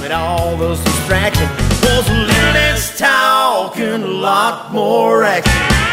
with all those distractions was a little less talk and a lot more action.